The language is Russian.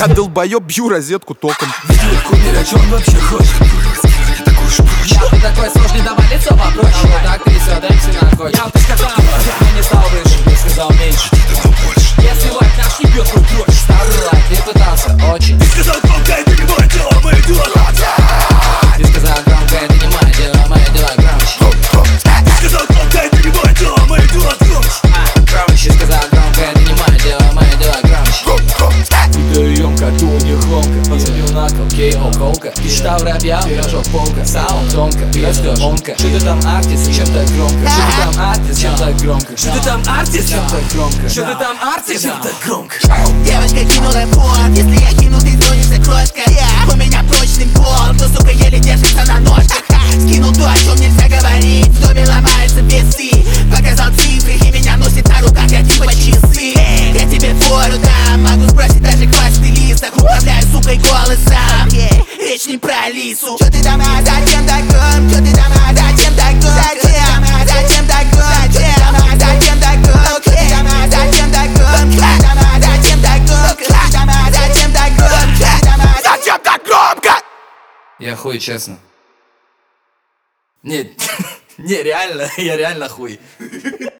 Я долбоёб, бью розетку током. Кумир, о чем вообще хочешь? Я такой сложный, давай лицо попроще. Вот так пересёдаемся нахуй. Я ты сказал, я не стал выше, ты сказал меньше. Если лайк наш не бьет, хоть прочь. Ставлю лайк, ты пытался очень. Ты сказал громко, это не мое дело, мое дело громче. Ты сказал громко, это не мое дело, мое дело громче. Ты сказал громко, это не мое дело, мое дело громче. Громче. Ты сказал громко, это не мое дело, мое дело громче. Даем коту не громко, подцепил на колке, колка. Ты считал рэп, пирожок полка, саунд тонко, растёшь онка. Что ты там артист, чем так громко? Что ты там артист, чем так громко? Что ты там артист, чем так громко? Что ты там артист, чем так громко? Девочка кинула пот, если я кину, ты звонишься кротко. У меня прочный пол, кто, сука, еле держится на ножках. Скинул то, о чем нельзя говорить, в доме ломаются весы. Показал цифры и меня носит на руках, я типа часы. Я тебе фору дам, могу сбросить даже хвастый листок. Управляю, сукой, голосом, речь не про Алису. Чё ты там, а зачем так громко? Чё ты там, а зачем так громко? Зачем так громко? Зачем так громко? Зачем так громко? Зачем так громко? Зачем так громко? Зачем так громко? Я хуй, честно. Нет, не, реально, я реально хуй.